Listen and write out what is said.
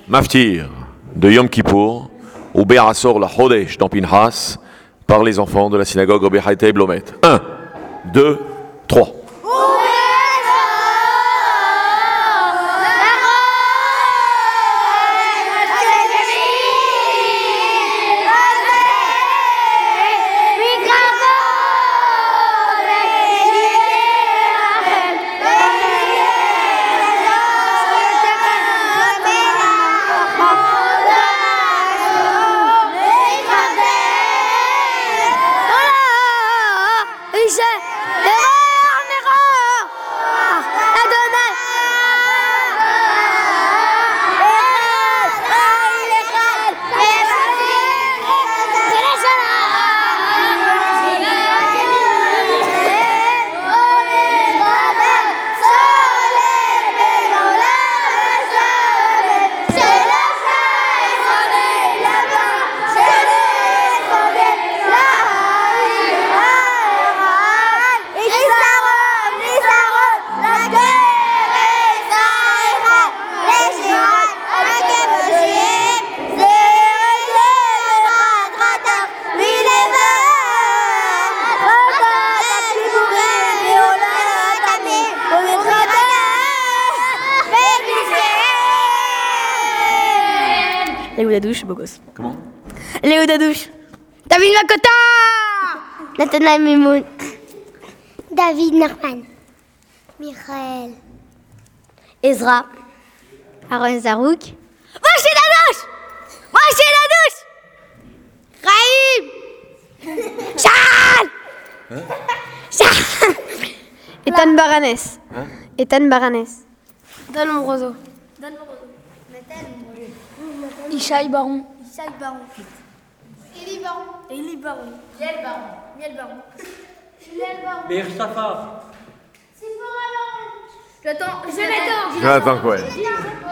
Maftir de Yom Kippour, ou Be'asor la Chodesh dans Pinhas, par les enfants de la synagogue Rabbi Haïté Blomet. 1, 2, 3. Léo Dadouche, beau gosse. Comment? Léo Dadouche. David Makota. Nathanaël Mimoun. David Norman. Michael. Ezra. Aaron Zarouk. Moïse Dadouche. Moïse Dadouche. Raïm. Charles. Charles. Ethan Baranès. Ethan Baranès. Dan Lombroso. Ishaï Baron. Isaac Baron. Élie Baron. Élie Baron. Miel Baron. Miel Baron. Miel Baron. Meir Safar. Sephora Baron. Jonathan Jonathan Cohen.